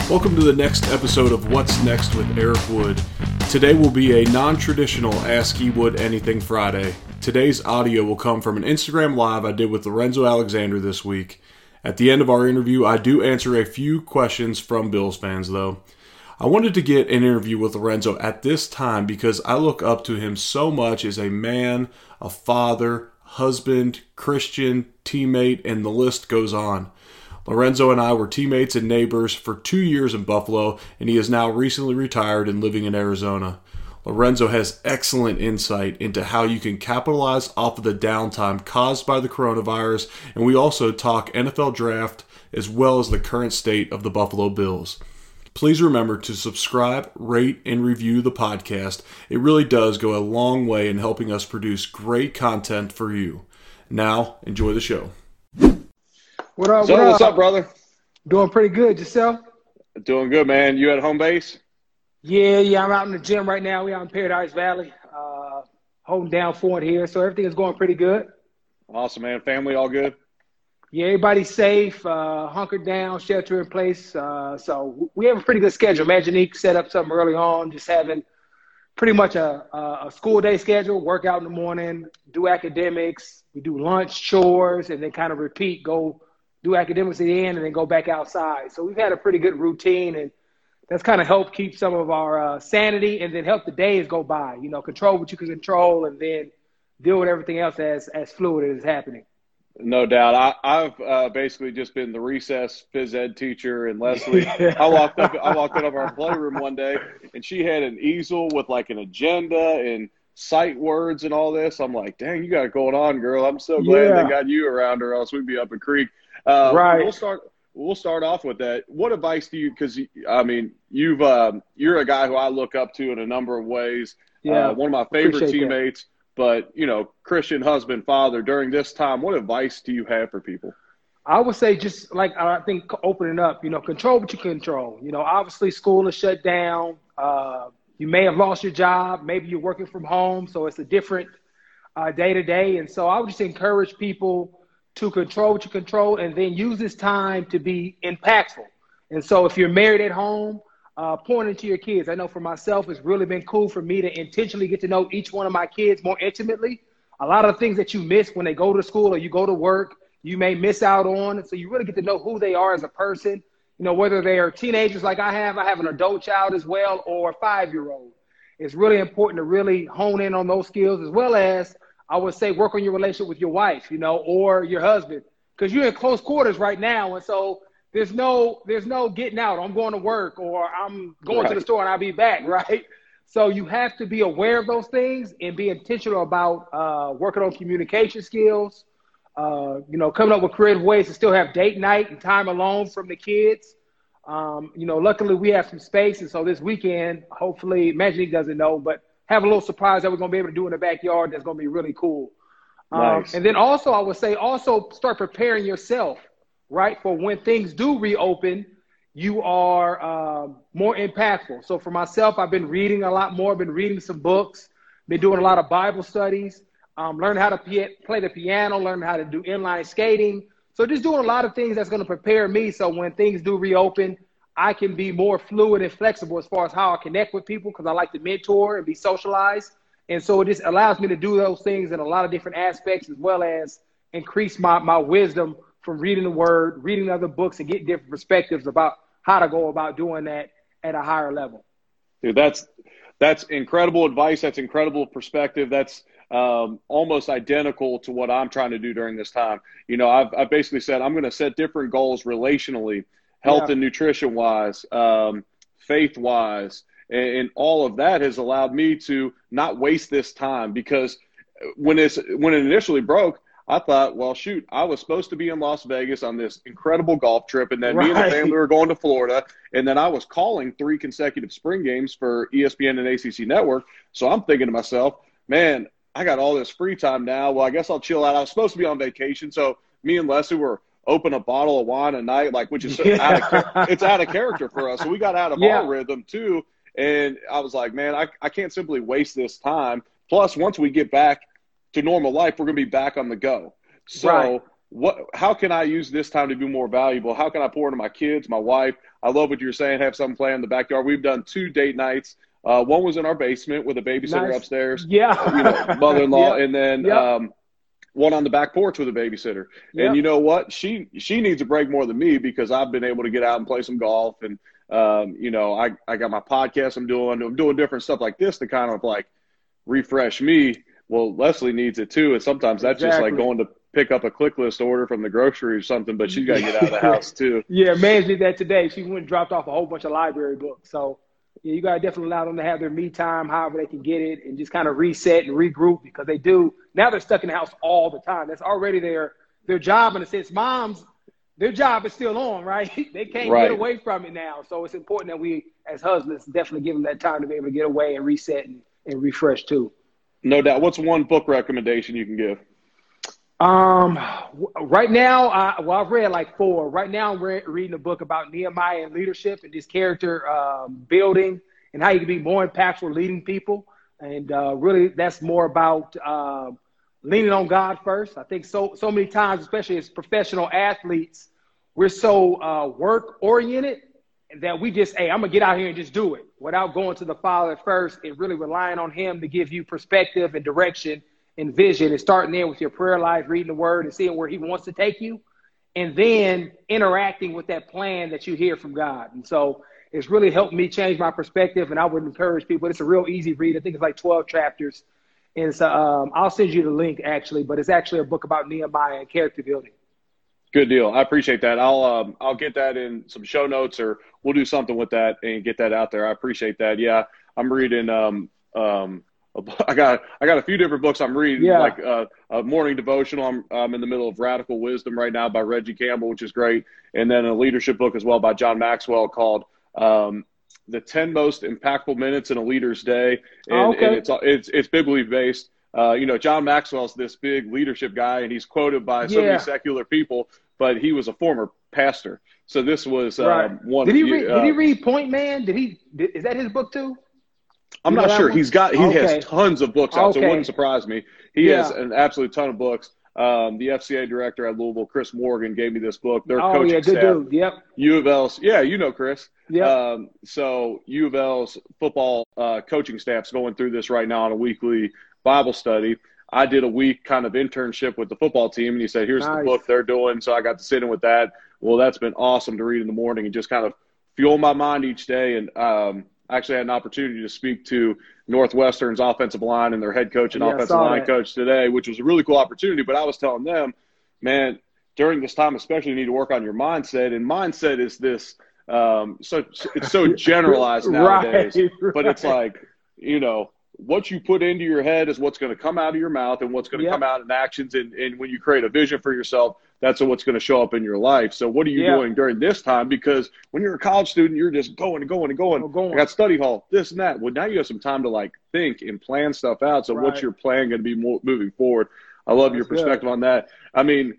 Welcome to the next episode of What's Next with Eric Wood. Today will be a non-traditional Ask E Wood Anything Friday. Today's audio will come from an Instagram Live I did with Lorenzo Alexander this week. At the end of our interview, I do answer a few questions from Bills fans, though. I wanted to get an interview with Lorenzo at this time because I look up to him so much as a man, a father, husband, Christian, teammate, and the list goes on. Lorenzo and I were teammates and neighbors for 2 years in Buffalo, and he is now recently retired and living in Arizona. Lorenzo has excellent insight into how you can capitalize off of the downtime caused by the coronavirus, and we also talk NFL draft as well as the current state of the Buffalo Bills. Please remember to subscribe, rate, and review the podcast. It really does go a long way in helping us produce great content for you. Now, enjoy the show. What's up, brother? Doing pretty good. Yourself? Doing good, man. You at home base? Yeah. I'm out in the gym right now. We out in Paradise Valley, holding down for it here. So everything is going pretty good. Awesome, man. Family all good? Yeah, everybody's safe, hunkered down, shelter in place. So we have a pretty good schedule. Maginique set up something early on, just having pretty much a school day schedule, work out in the morning, do academics, we do lunch, chores, and then kind of repeat, go do academics at the end, and then go back outside. So we've had a pretty good routine, and that's kind of helped keep some of our sanity and then help the days go by. You know, control what you can control and then deal with everything else as fluid as happening. No doubt. I've basically just been the recess phys ed teacher, and Leslie. I walked in of our playroom one day, and she had an easel with like an agenda and sight words and all this. I'm like, dang, you got it going on, girl. I'm so glad they got you around, or else we'd be up a creek. Right. We'll start off with that. What advice do you? Because I mean, you're a guy who I look up to in a number of ways. Yeah. One of my favorite Appreciate teammates. That. But, you know, Christian husband, father, during this time, what advice do you have for people? I would say just like I think opening up, you know, control what you control. You know, obviously school is shut down. You may have lost your job. Maybe you're working from home, so it's a different day-to-day. And so I would just encourage people to control what you control and then use this time to be impactful. And so if you're married at home, pointing to your kids. I know for myself, it's really been cool for me to intentionally get to know each one of my kids more intimately. A lot of the things that you miss when they go to school or you go to work, you may miss out on. So you really get to know who they are as a person, you know, whether they are teenagers like I have an adult child as well, or a 5-year-old. It's really important to really hone in on those skills, as well as, I would say, work on your relationship with your wife, you know, or your husband, because you're in close quarters right now. And so there's no getting out. I'm going to work, or I'm going to the store and I'll be back, right? So you have to be aware of those things and be intentional about working on communication skills, you know, coming up with creative ways to still have date night and time alone from the kids. You know, luckily we have some space. And so this weekend, hopefully, Maginique doesn't know, but have a little surprise that we're going to be able to do in the backyard that's going to be really cool. Nice. And then also, I would say, also start preparing yourself, right? For when things do reopen, you are more impactful. So for myself, I've been reading a lot more. I've been reading some books, been doing a lot of Bible studies, learning how to play the piano, learning how to do inline skating. So just doing a lot of things that's going to prepare me so when things do reopen, I can be more fluid and flexible as far as how I connect with people, because I like to mentor and be socialized. And so it just allows me to do those things in a lot of different aspects, as well as increase my wisdom from reading the word, reading other books, and getting different perspectives about how to go about doing that at a higher level. Dude, that's incredible advice. That's incredible perspective. That's almost identical to what I'm trying to do during this time. You know, I've basically said I'm going to set different goals relationally, health and nutrition wise, faith wise, and all of that has allowed me to not waste this time, because when it initially broke, I thought, well, shoot, I was supposed to be in Las Vegas on this incredible golf trip, and then me and the family were going to Florida, and then I was calling 3 consecutive spring games for ESPN and ACC Network. So I'm thinking to myself, man, I got all this free time now. Well, I guess I'll chill out. I was supposed to be on vacation, so me and Leslie were open a bottle of wine a night, like, which is it's out of character for us. So we got out of our rhythm too, and I was like, man, I can't simply waste this time. Plus, once we get back to normal life, we're going to be back on the go. So how can I use this time to be more valuable? How can I pour into my kids, my wife? I love what you're saying. Have something planned in the backyard. We've done 2 date nights. One was in our basement with a babysitter upstairs. Yeah. Mother-in-law. Yep. And then Yep. one on the back porch with a babysitter. Yep. And you know what? She needs a break more than me because I've been able to get out and play some golf. And, I got my podcast I'm doing different stuff like this to kind of like refresh me. Well, Leslie needs it too. And sometimes that's just like going to pick up a click list order from the grocery or something, but she's got to get out of the house too. Yeah, man did that today. She went and dropped off a whole bunch of library books. So yeah, you got to definitely allow them to have their me time, however they can get it, and just kind of reset and regroup because they do. Now they're stuck in the house all the time. That's already their job in a sense. Moms, their job is still on, right? They can't get away from it now. So it's important that we, as husbands, definitely give them that time to be able to get away and reset and refresh too. No doubt. What's one book recommendation you can give? Right now, I've read like 4. Right now, I'm reading a book about Nehemiah and leadership and just character building and how you can be more impactful leading people. And really, that's more about leaning on God first. I think so many times, especially as professional athletes, we're so work-oriented that we just, hey, I'm going to get out here and just do it without going to the Father first and really relying on him to give you perspective and direction and vision, and starting there with your prayer life, reading the word and seeing where he wants to take you, and then interacting with that plan that you hear from God. And so it's really helped me change my perspective, and I would encourage people. It's a real easy read. I think it's like 12 chapters. And so I'll send you the link, actually, but it's actually a book about Nehemiah and character building. Good deal. I appreciate that. I'll get that in some show notes, or we'll do something with that and get that out there. I appreciate that. Yeah, I'm reading I got a few different books I'm reading, like a morning devotional. I'm in the middle of Radical Wisdom right now by Reggie Campbell, which is great. And then a leadership book as well by John Maxwell called The 10 Most Impactful Minutes in a Leader's Day. And it's biblically based. John Maxwell's this big leadership guy, and he's quoted by so many secular people, but he was a former pastor. So this was one. Did he read Point Man? Is that his book too? I'm not sure. He has tons of books out, so it wouldn't surprise me. He has an absolute ton of books. The FCA director at Louisville, Chris Morgan, gave me this book. Their coaching staff. Dude. Yep. U of L's. Yeah, you know Chris. Yeah. So U of L's football coaching staff's going through this right now on a weekly Bible study. I did a week kind of internship with the football team, and he said, here's the book they're doing. So I got to sit in with that. Well, that's been awesome to read in the morning and just kind of fuel my mind each day. And I actually had an opportunity to speak to Northwestern's offensive line and their head coach and offensive line coach today, which was a really cool opportunity. But I was telling them, man, during this time, especially, you need to work on your mindset. And mindset is this it's so generalized nowadays. But it's like, what you put into your head is what's going to come out of your mouth and what's going to come out in actions. And when you create a vision for yourself, that's what's going to show up in your life. So what are you doing during this time? Because when you're a college student, you're just going and going and going. I got study hall, this and that. Well, now you have some time to like think and plan stuff out. So what's your plan going to be moving forward? I love your perspective on that. I mean,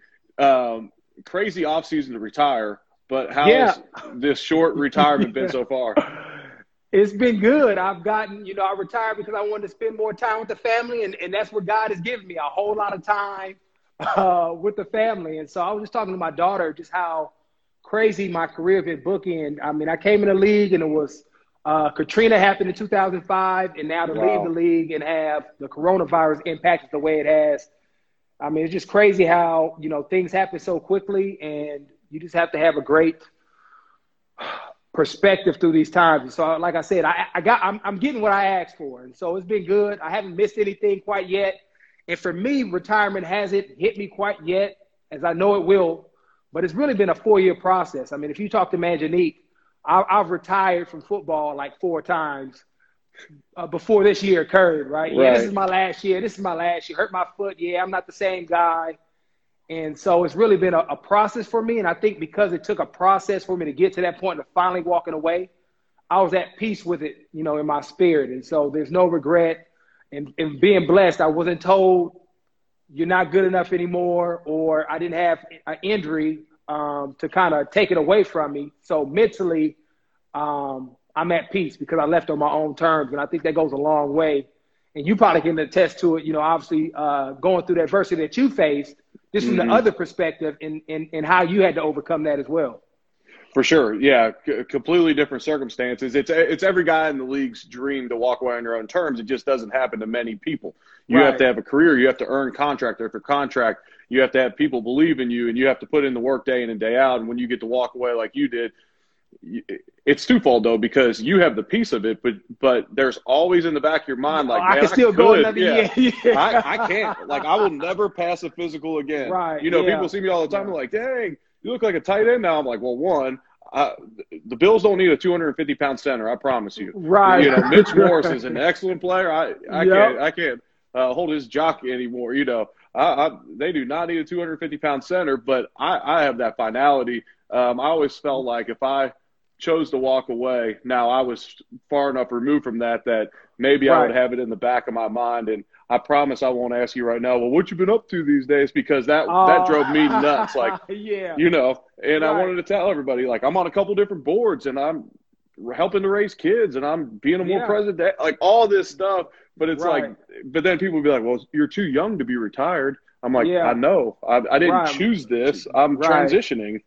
crazy off season to retire, but how has this short retirement been so far? It's been good. I've gotten, I retired because I wanted to spend more time with the family, and that's what God has given me, a whole lot of time with the family. And so I was just talking to my daughter just how crazy my career has been bookend. I mean, I came in the league, and it was Katrina happened in 2005, and now to leave the league and have the coronavirus impacted the way it has. I mean, it's just crazy how, things happen so quickly, and you just have to have a great perspective through these times. And so, like I said, I'm getting what I asked for. And so it's been good. I haven't missed anything quite yet. And for me, retirement hasn't hit me quite yet, as I know it will. But it's really been a 4-year process. I mean, if you talk to Manjanique, I've retired from football like 4 times before this year occurred, right? Yeah, this is my last year. Hurt my foot. Yeah, I'm not the same guy. And so it's really been a process for me. And I think because it took a process for me to get to that point of finally walking away, I was at peace with it, in my spirit. And so there's no regret. And being blessed, I wasn't told you're not good enough anymore, or I didn't have an injury to kind of take it away from me. So mentally, I'm at peace because I left on my own terms. And I think that goes a long way. And you probably can attest to it, obviously going through the adversity that you faced. just from the other perspective and how you had to overcome that as well. For sure. Yeah. Completely different circumstances. It's every guy in the league's dream to walk away on your own terms. It just doesn't happen to many people. You have to have a career. You have to earn contract after contract. You have to have people believe in you, and you have to put in the work day in and day out. And when you get to walk away like you did, it's twofold though, because you have the piece of it, but there's always in the back of your mind, like, I can still go another year. I can't. Like, I will never pass a physical again. Right. You know, people see me all the time. They're like, dang, you look like a tight end now. I'm like, well, one, the Bills don't need a 250-pound center. I promise you. Right. You know, Mitch Morse is an excellent player. I can't hold his jock anymore. You know, they do not need a 250-pound center, but I have that finality. I always felt like if I chose to walk away, now I was far enough removed from that maybe I would have it in the back of my mind. And I promise I won't ask you right now, well, what you been up to these days? Because that drove me nuts. Like, you know, and I wanted to tell everybody, like, I'm on a couple different boards and I'm helping to raise kids and I'm being a more present, like all this stuff. But it's like, but then people would be like, well, you're too young to be retired. I'm like, I know. I didn't choose this. I'm transitioning.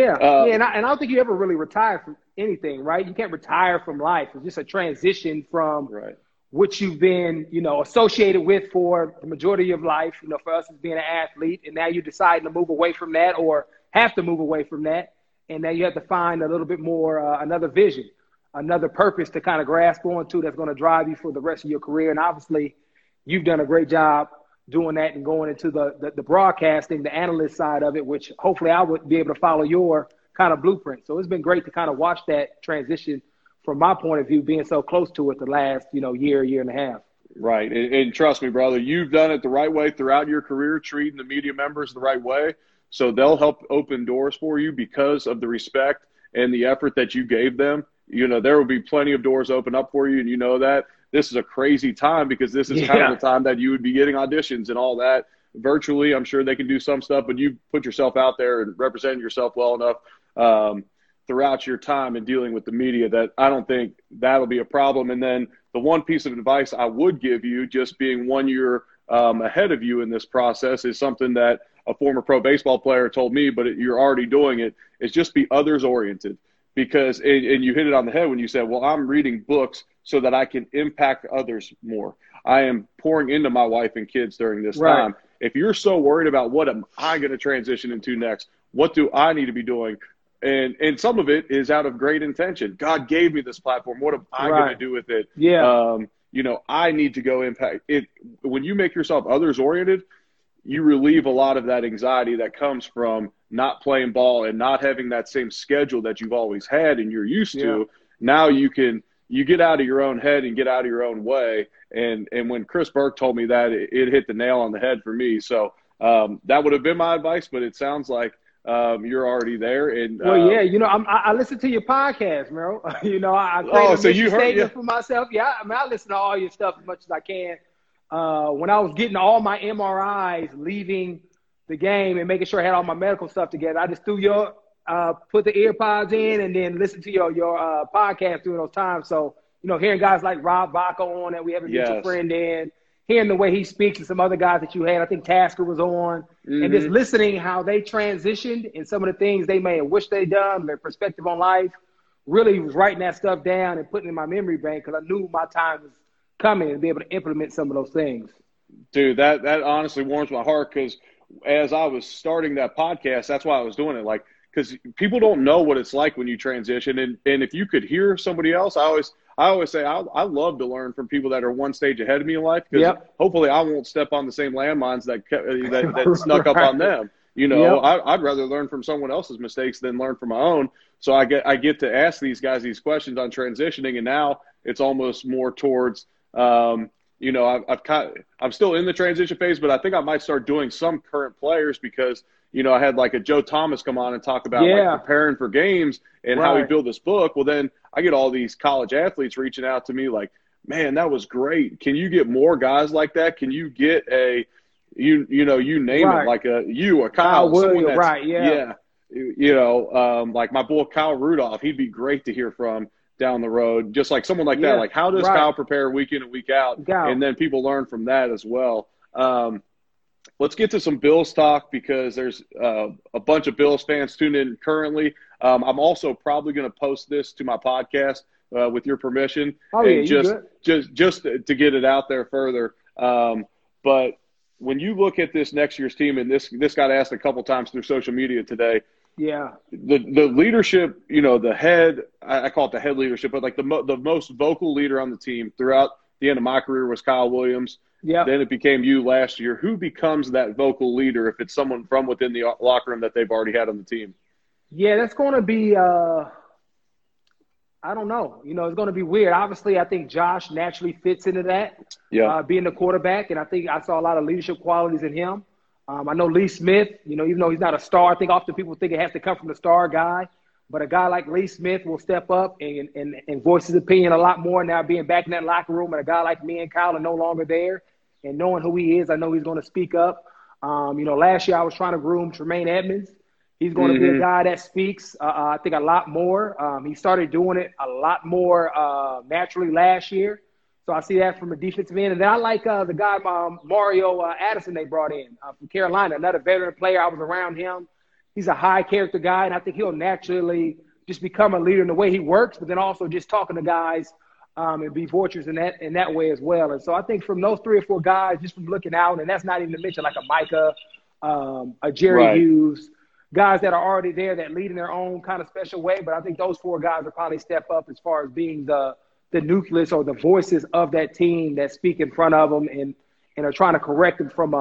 And I don't think you ever really retire from anything, right? You can't retire from life. It's just a transition from what you've been, you know, associated with for the majority of life, you know, for us as being an athlete. And now you're deciding to move away from that or have to move away from that. And now you have to find a little bit more, another vision, another purpose to kind of grasp onto that's going to drive you for the rest of your career. And obviously you've done a great job doing that and going into the broadcasting, the analyst side of it, which hopefully I would be able to follow your kind of blueprint. So it's been great to kind of watch that transition from my point of view, being so close to it the last, you know, year and a half. Right. And trust me, brother, you've done it the right way throughout your career, treating the media members the right way. So they'll help open doors for you because of the respect and the effort that you gave them. You know, there will be plenty of doors open up for you, and you know that. This is a crazy time because this is kind of the time that you would be getting auditions and all that. Virtually, I'm sure they can do some stuff, but you put yourself out there and represented yourself well enough throughout your time in dealing with the media that I don't think that'll be a problem. And then the one piece of advice I would give you, just being 1 year ahead of you in this process, is something that a former pro baseball player told me, but you're already doing it, is just be others oriented. Because, and you hit it on the head when you said, well, I'm reading books so that I can impact others more. I am pouring into my wife and kids during this time. If you're so worried about what am I going to transition into next, what do I need to be doing? And some of it is out of great intention. God gave me this platform. What am I going to do with it? You know, I need to go impact it. When you make yourself others oriented, you relieve a lot of that anxiety that comes from not playing ball and not having that same schedule that you've always had and you're used to. Now you get out of your own head and get out of your own way. And when Chris Burke told me that, it hit the nail on the head for me. So that would have been my advice, but it sounds like you're already there. And you know, I listen to your podcast, Merrill. You know, I create a mission statement for myself. Yeah, I mean, I listen to all your stuff as much as I can. When I was getting all my MRIs, leaving the game and making sure I had all my medical stuff together, I just threw put the ear pods in and then listen to your podcast during those times. So, you know, hearing guys like Rob Baco on that we have a mutual friend in, hearing the way he speaks and some other guys that you had, I think Tasker was on, and just listening how they transitioned and some of the things they may have wished they'd done, their perspective on life, really was writing that stuff down and putting it in my memory bank because I knew my time was coming and be able to implement some of those things. Dude, that honestly warms my heart because as I was starting that podcast, that's why I was doing it. Like, because people don't know what it's like when you transition. And if you could hear somebody else, I always say I love to learn from people that are one stage ahead of me in life because hopefully I won't step on the same landmines that snuck up on them. You know, I'd rather learn from someone else's mistakes than learn from my own. So I get to ask these guys these questions on transitioning, and now it's almost more towards you know, I'm still in the transition phase, but I think I might start doing some current players because, you know, I had like a Joe Thomas come on and talk about like preparing for games and how he built this book. Well, then I get all these college athletes reaching out to me like, man, that was great. Can you get more guys like that? Can you get you name it, like a Kyle Williams, you know, like my boy Kyle Rudolph, he'd be great to hear from down the road, just like someone like that. Like, how does Kyle prepare week in and week out? And then people learn from that as well. Let's get to some Bills talk because there's a bunch of Bills fans tuned in currently. I'm also probably going to post this to my podcast with your permission. Oh, and yeah, just to get it out there further. But when you look at this next year's team, and this got asked a couple times through social media today, yeah, the leadership, the head, I call it the head leadership, but like the most vocal leader on the team throughout the end of my career was Kyle Williams. yeah. Then it became you last year. Who becomes that vocal leader if it's someone from within the locker room that they've already had on the team? Yeah, that's going to be I don't know. It's going to be weird. Obviously, I think Josh naturally fits into that, being the quarterback, and I think I saw a lot of leadership qualities in him. I know Lee Smith, even though he's not a star, I think often people think it has to come from the star guy. But a guy like Lee Smith will step up and voice his opinion a lot more now being back in that locker room. And a guy like me and Kyle are no longer there. And knowing who he is, I know he's going to speak up. Last year I was trying to groom Tremaine Edmonds. He's going to be a guy that speaks, I think, a lot more. He started doing it a lot more naturally last year. So I see that from a defensive end. And then I like the guy, Mario Addison, they brought in from Carolina, another veteran player. I was around him. He's a high-character guy, and I think he'll naturally just become a leader in the way he works, but then also just talking to guys and be virtuous in that way as well. And so I think from those 3 or 4 guys, just from looking out, and that's not even to mention like a Micah, a Jerry Hughes, guys that are already there that lead in their own kind of special way. But I think those 4 guys will probably step up as far as being the nucleus or the voices of that team that speak in front of them and are trying to correct them from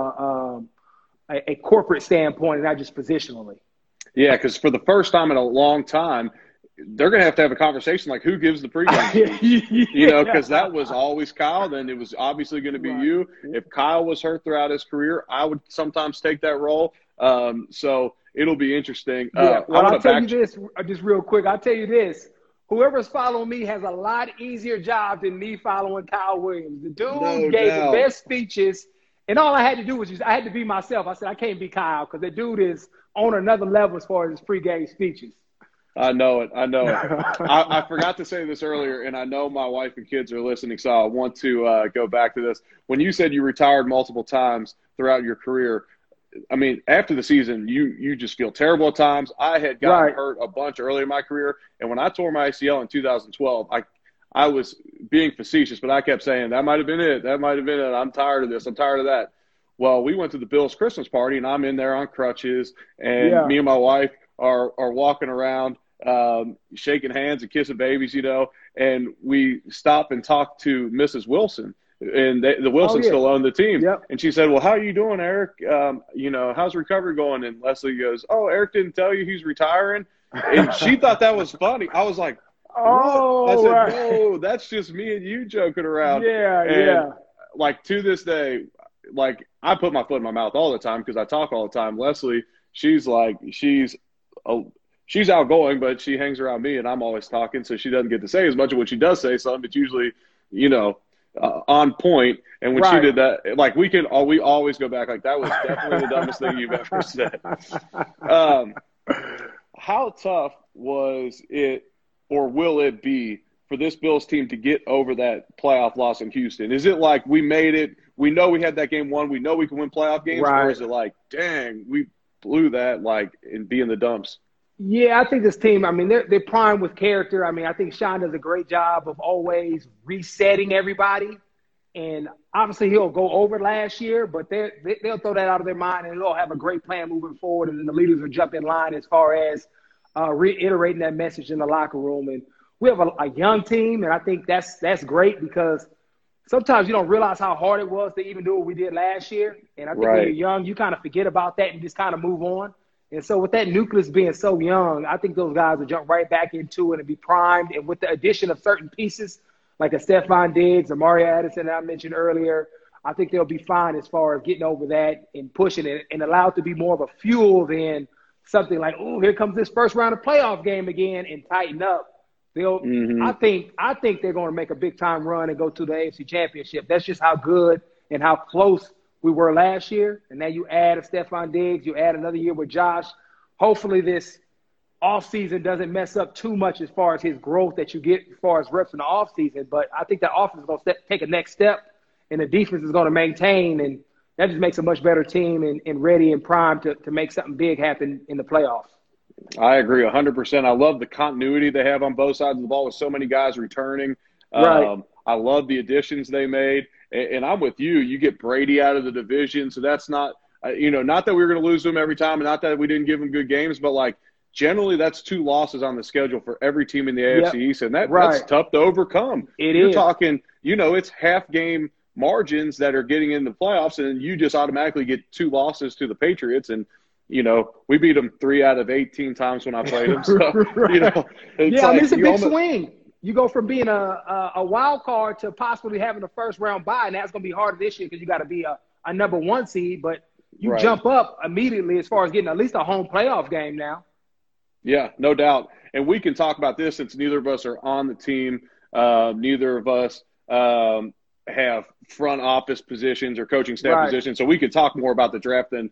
a corporate standpoint and not just positionally. Yeah, because for the first time in a long time, they're going to have a conversation like who gives the pregame speech, because that was always Kyle. Then it was obviously going to be you. If Kyle was hurt throughout his career, I would sometimes take that role. So it'll be interesting. I'll tell you this, just real quick. I'll tell you this. Whoever's following me has a lot easier job than me following Kyle Williams. The dude gave the best speeches. And all I had to do was I had to be myself. I said, I can't be Kyle because the dude is on another level as far as his pregame speeches. I know it. I forgot to say this earlier, and I know my wife and kids are listening, so I want to go back to this. When you said you retired multiple times throughout your career, I mean, after the season, you just feel terrible at times. I had gotten hurt a bunch early in my career, and when I tore my ACL in 2012, I was being facetious, but I kept saying, that might have been it. That might have been it. I'm tired of this. I'm tired of that. Well, we went to the Bills Christmas party, and I'm in there on crutches, and me and my wife are walking around, shaking hands and kissing babies, and we stop and talk to Mrs. Wilson. And the Wilsons still own the team. Yep. And she said, well, how are you doing, Eric? How's recovery going? And Leslie goes, oh, Eric didn't tell you he's retiring? And she thought that was funny. I was like, I said, no, that's just me and you joking around. And like to this day, like I put my foot in my mouth all the time because I talk all the time. Leslie, she's outgoing, but she hangs around me and I'm always talking. So she doesn't get to say as much of what she does say. Some it's usually, on point. And when she did that, like we always go back like that was definitely the dumbest thing you've ever said. How tough was it or will it be for this Bills team to get over that playoff loss in Houston? Is it like we made it, we know we had that game won, we know we can win playoff games, or is it like, dang, we blew that and be in the dumps? Yeah, I think this team, I mean, they're primed with character. I mean, I think Sean does a great job of always resetting everybody. And obviously he'll go over last year, but they'll throw that out of their mind and they'll have a great plan moving forward. And then the leaders will jump in line as far as reiterating that message in the locker room. And we have a young team, and I think that's great because sometimes you don't realize how hard it was to even do what we did last year. And I think when you're young, you kind of forget about that and just kind of move on. And so with that nucleus being so young, I think those guys will jump right back into it and be primed. And with the addition of certain pieces like a Stephon Diggs, a Mario Addison that I mentioned earlier, I think they'll be fine as far as getting over that and pushing it and allow it to be more of a fuel than something like, oh, here comes this first round of playoff game again and tighten up. They'll, I think they're going to make a big time run and go to the AFC Championship. That's just how good and how close we were last year. And now you add a Stephon Diggs, you add another year with Josh. Hopefully this offseason doesn't mess up too much as far as his growth that you get as far as reps in the offseason. But I think the offense is going to take a next step, and the defense is going to maintain and that just makes a much better team and ready and primed to make something big happen in the playoffs. I agree 100%. I love the continuity they have on both sides of the ball with so many guys returning. Right. I love the additions they made. And I'm with you. You get Brady out of the division, so that's not not that we were going to lose them every time and not that we didn't give them good games, but, like, generally that's 2 losses on the schedule for every team in the AFC East, and that's tough to overcome. You're talking, it's half-game margins that are getting in the playoffs, and you just automatically get 2 losses to the Patriots, and we beat them 3 out of 18 times when I played them. So, it's a big swing. You go from being a wild card to possibly having a first-round bye, and that's going to be harder this year because you got to be a number 1 seed, but you jump up immediately as far as getting at least a home playoff game now. Yeah, no doubt. And we can talk about this since neither of us are on the team. Neither of us have front office positions or coaching staff positions. So we could talk more about the draft than,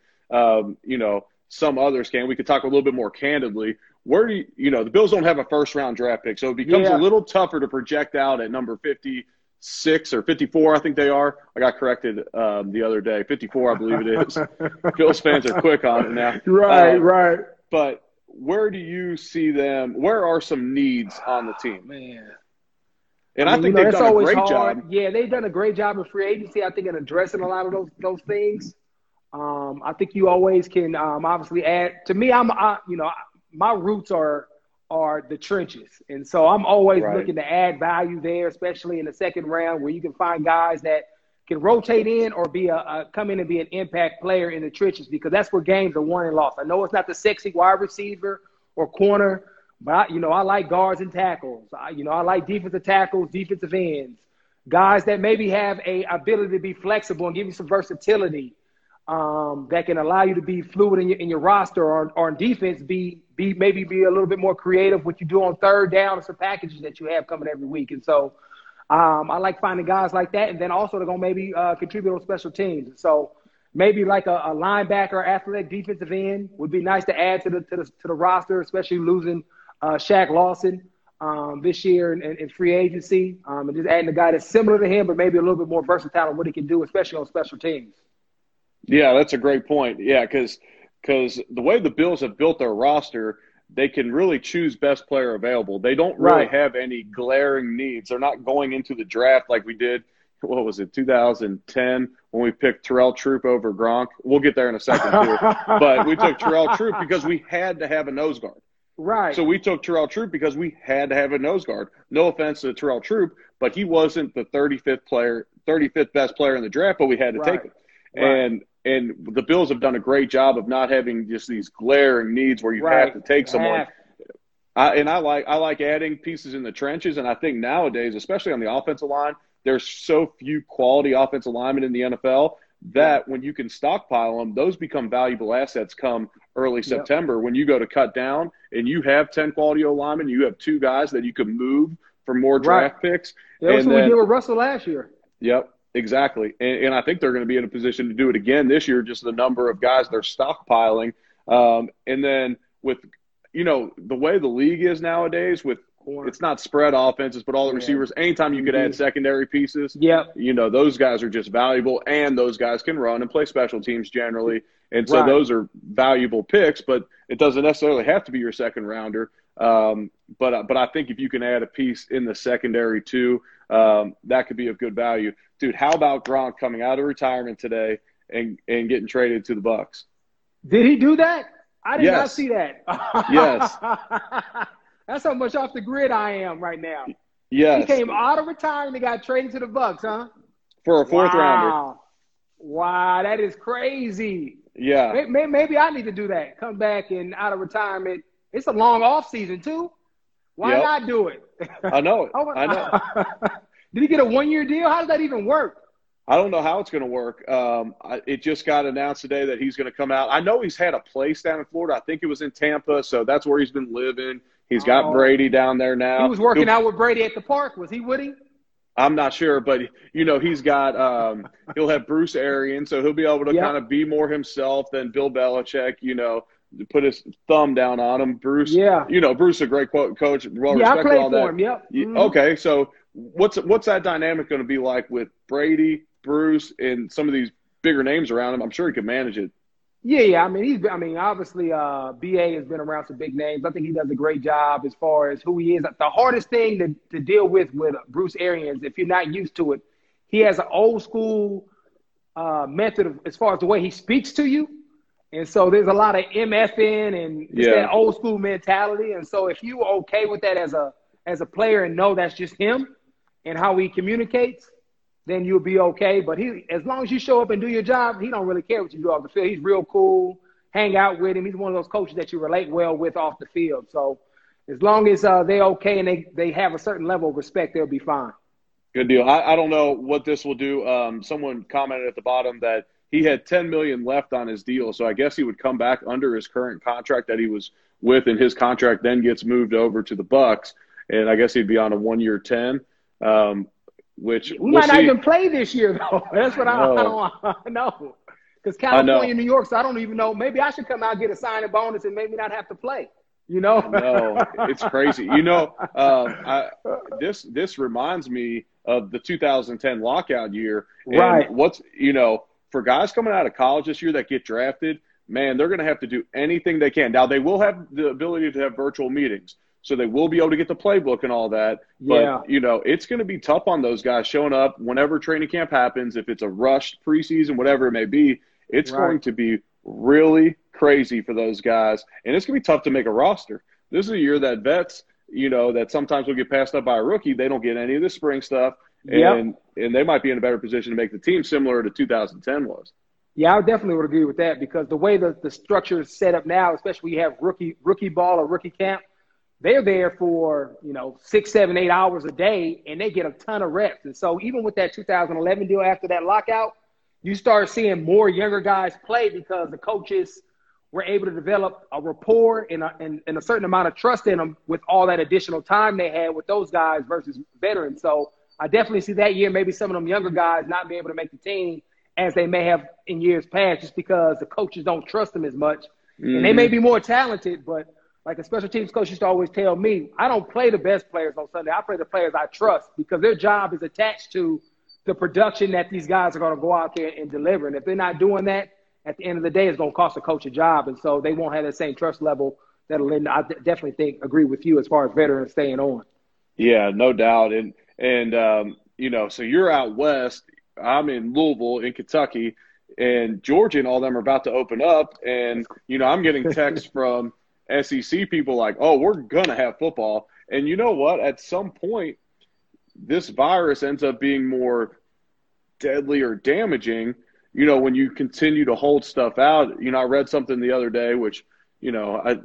some others can. We could talk a little bit more candidly. Where do the Bills don't have a first-round draft pick, so it becomes a little tougher to project out at number 56 or 54, I think they are. I got corrected the other day. 54, I believe it is. Bills fans are quick on it now. Right. But where do you see them? Where are some needs on the team? Man. And I think they've done a great job. Yeah, they've done a great job in free agency, I think, in addressing a lot of those things. I think you always can obviously add. To me, my roots are the trenches. And so I'm always looking to add value there, especially in the second round where you can find guys that can rotate in or be come in and be an impact player in the trenches, because that's where games are won and lost. I know it's not the sexy wide receiver or corner, but I like guards and tackles. I like defensive tackles, defensive ends, guys that maybe have a ability to be flexible and give you some versatility that can allow you to be fluid in your roster, or on defense maybe be a little bit more creative what you do on third down or some packages that you have coming every week. And so I like finding guys like that, and then also they're going to maybe contribute on special teams. So maybe like a linebacker, athletic defensive end would be nice to add to the roster, especially losing Shaq Lawson this year in free agency, and just adding a guy that's similar to him but maybe a little bit more versatile in what he can do, especially on special teams. Yeah, that's a great point. Yeah, because the way the Bills have built their roster, they can really choose best player available. They don't really have any glaring needs. They're not going into the draft like we did, 2010, when we picked Terrell Troop over Gronk. We'll get there in a second, too. But we took Terrell Troop because we had to have a nose guard. Right. So we took Terrell Troop because we had to have a nose guard. No offense to Terrell Troop, but he wasn't the 35th best player in the draft, but we had to take him. Right. And the Bills have done a great job of not having just these glaring needs where you have to take someone. I like adding pieces in the trenches, and I think nowadays, especially on the offensive line, there's so few quality offensive linemen in the NFL that when you can stockpile them, those become valuable assets come early September. When you go to cut down and you have 10 quality O-linemen, you have 2 guys that you can move for more draft picks. That's what we did with Russell last year. Yep. Exactly. And I think they're going to be in a position to do it again this year, just the number of guys they're stockpiling. And then with, the way the league is nowadays with it's not spread offenses, but all the receivers, anytime you could add secondary pieces, those guys are just valuable, and those guys can run and play special teams generally. And so those are valuable picks, but it doesn't necessarily have to be your second rounder. But I think if you can add a piece in the secondary too, that could be of good value. Dude, how about Gronk coming out of retirement today and getting traded to the Bucs? Did he do that? I did not see that. Yes. That's how much off the grid I am right now. Yes. He came out of retirement and got traded to the Bucs, huh? For a fourth rounder. Wow, that is crazy. Yeah. Maybe I need to do that. Come back and out of retirement. It's a long off season too. Why not do it? I know it. I know. Did he get a 1-year deal? How does that even work? I don't know how it's going to work. It just got announced today that he's going to come out. I know he's had a place down in Florida. I think it was in Tampa, so that's where he's been living. He's got Brady down there now. He was working out with Brady at the park. Was he with him? I'm not sure, but, he's got he'll have Bruce Arians, so he'll be able to kind of be more himself than Bill Belichick, put his thumb down on him. Bruce, Bruce is a great coach, well-respected. I played on for that. him, Mm-hmm. Okay, so what's that dynamic going to be like with Brady, Bruce, and some of these bigger names around him, I'm sure he could manage it. Yeah. Obviously, BA has been around some big names. I think he does a great job as far as who he is. The hardest thing to deal with Bruce Arians, if you're not used to it, he has an old school method as far as the way he speaks to you. And so there's a lot of MFing and just that old school mentality. And so if you're okay with that as a player and know that's just him and how he communicates, then you'll be okay. But as long as you show up and do your job, he don't really care what you do off the field. He's real cool. Hang out with him. He's one of those coaches that you relate well with off the field. So as long as they're okay and they have a certain level of respect, they'll be fine. Good deal. I don't know what this will do. Someone commented at the bottom that he had $10 million left on his deal, so I guess he would come back under his current contract that he was with, and his contract then gets moved over to the Bucks, and I guess he'd be on a 1-year 10. Which we might not even play this year, though. That's what I don't know. Because California, New York, so I don't even know. Maybe I should come out and get a signing bonus and maybe not have to play. No, it's crazy. This reminds me of the 2010 lockout year. And right. For guys coming out of college this year that get drafted, man, they're going to have to do anything they can. Now, they will have the ability to have virtual meetings, so they will be able to get the playbook and all that. But, it's going to be tough on those guys showing up whenever training camp happens. If it's a rushed preseason, whatever it may be, it's going to be really crazy for those guys. And it's going to be tough to make a roster. This is a year that vets, that sometimes will get passed up by a rookie. They don't get any of the spring stuff. And they might be in a better position to make the team similar to 2010 was. Yeah, I definitely would agree with that because the way the structure is set up now, especially when you have rookie ball or rookie camp, they're there for, 6, 7, 8 hours a day, and they get a ton of reps. And so even with that 2011 deal after that lockout, you start seeing more younger guys play because the coaches were able to develop a rapport and a certain amount of trust in them with all that additional time they had with those guys versus veterans. So I definitely see that year maybe some of them younger guys not be able to make the team as they may have in years past just because the coaches don't trust them as much. Mm-hmm. And they may be more talented, but like a special teams coach used to always tell me, I don't play the best players on Sunday. I play the players I trust because their job is attached to the production that these guys are going to go out there and deliver. And if they're not doing that, at the end of the day, it's going to cost the coach a job. And so they won't have that same trust level that'll end. I definitely agree with you as far as veterans staying on. Yeah, no doubt. And so you're out west. I'm in Louisville in Kentucky, and Georgia and all them are about to open up. And, I'm getting texts from SEC people like, oh, we're going to have football. And you know what? At some point, this virus ends up being more deadly or damaging, when you continue to hold stuff out. I read something the other day, which, you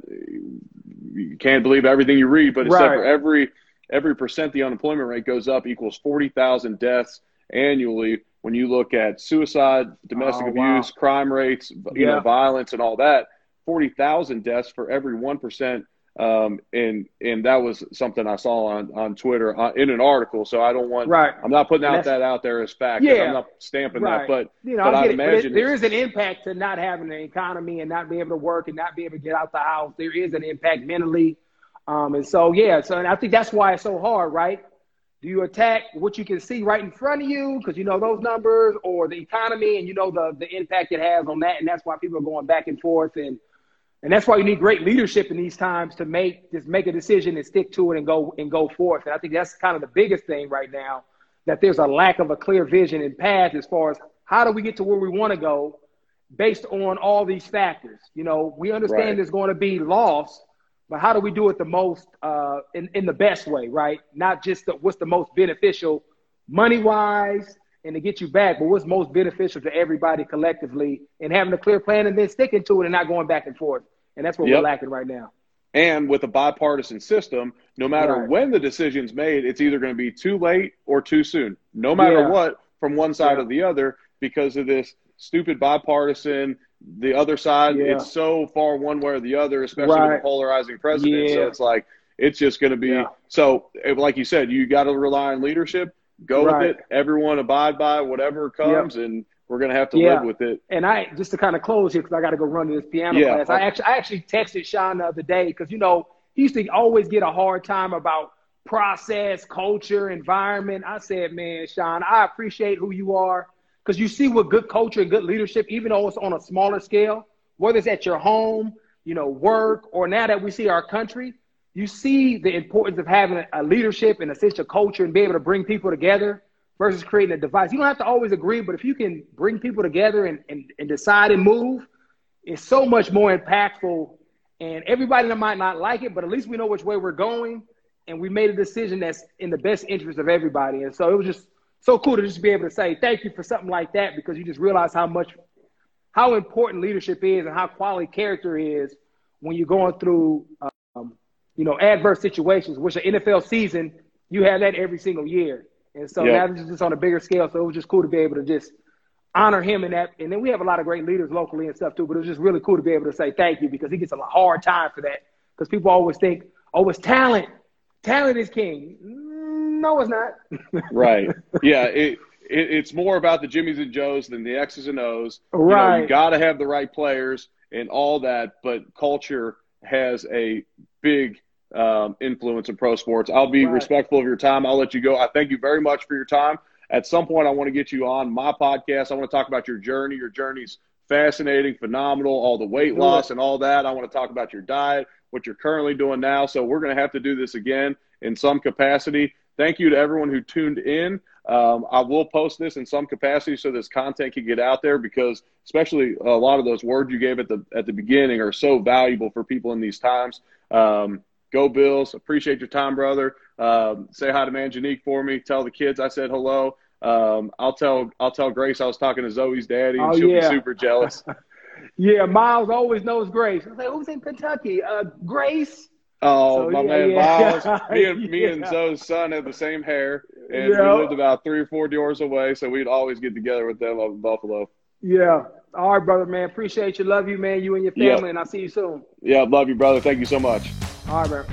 can't believe everything you read, but it said for every percent the unemployment rate goes up equals 40,000 deaths annually when you look at suicide, domestic abuse, crime rates, violence and all that. 40,000 deaths for every 1%. And that was something I saw on Twitter in an article. So I don't want, I'm not putting that out there as fact. Yeah. I'm not stamping that, but, I imagine there is an impact to not having an economy and not being able to work and not being able to get out the house. There is an impact mentally. And so and I think that's why it's so hard, right? Do you attack what you can see right in front of you because those numbers, or the economy and the impact it has on that? And that's why people are going back and forth. And that's why you need great leadership in these times to make a decision and stick to it and go forth. And I think that's kind of the biggest thing right now, that there's a lack of a clear vision and path as far as how do we get to where we want to go based on all these factors. We understand there's going to be loss, but how do we do it the most in the best way, right? Not just what's the most beneficial money-wise and to get you back, but what's most beneficial to everybody collectively, and having a clear plan and then sticking to it and not going back and forth. And that's what we're lacking right now. And with a bipartisan system, no matter when the decision's made, it's either going to be too late or too soon, no matter what, from one side or the other, because of this stupid bipartisan. The other side, it's so far one way or the other, especially with the polarizing president. So it's like, it's just going to be so, like you said, you got to rely on leadership. Go with it. Everyone abide by whatever comes, and we're going to have to live with it. And just to kind of close here, because I got to go run to this piano class. I actually texted Sean the other day because, he used to always get a hard time about process, culture, environment. I said, man, Sean, I appreciate who you are. because you see what good culture and good leadership, even though it's on a smaller scale, whether it's at your home, work, or now that we see our country, you see the importance of having a leadership and a sense of culture and be able to bring people together versus creating a divide. You don't have to always agree, but if you can bring people together and decide and move, it's so much more impactful. And everybody that might not like it, but at least we know which way we're going. And we made a decision that's in the best interest of everybody. And so it was just so cool to just be able to say thank you for something like that, because you just realize how important leadership is and how quality character is when you're going through, adverse situations, which an NFL season, you have that every single year. And so now this is just on a bigger scale. So it was just cool to be able to just honor him in that. And then we have a lot of great leaders locally and stuff too, but it was just really cool to be able to say thank you, because he gets a hard time for that. Because people always think, oh, it's talent. Talent is king. No, it's not. Right. Yeah. It's more about the Jimmies and Joes than the X's and O's. Right. You got to have the right players and all that, but culture has a big influence in pro sports. I'll be respectful of your time. I'll let you go. I thank you very much for your time. At some point, I want to get you on my podcast. I want to talk about your journey. Your journey's fascinating, phenomenal, all the weight loss and all that. I want to talk about your diet, what you're currently doing now. So we're going to have to do this again in some capacity. Thank you to everyone who tuned in. I will post this in some capacity so this content can get out there, because especially a lot of those words you gave at the beginning are so valuable for people in these times. Go Bills. Appreciate your time, brother. Say hi to Manjanique for me. Tell the kids I said hello. I'll tell Grace I was talking to Zoe's daddy, and she'll be super jealous. Yeah, Miles always knows Grace. I was like, who's in Kentucky? Grace. Oh, so, my man Miles. Me and Zoe's son have the same hair, and we lived about 3 or 4 doors away, so we'd always get together with them up in Buffalo. Yeah. All right, brother, man. Appreciate you. Love you, man. You and your family, and I'll see you soon. Yeah, love you, brother. Thank you so much. All right, man.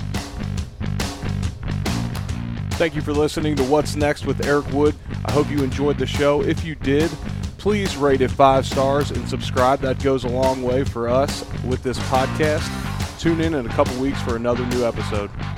Thank you for listening to What's Next with Eric Wood. I hope you enjoyed the show. If you did, please rate it 5 stars and subscribe. That goes a long way for us with this podcast. Tune in a couple weeks for another new episode.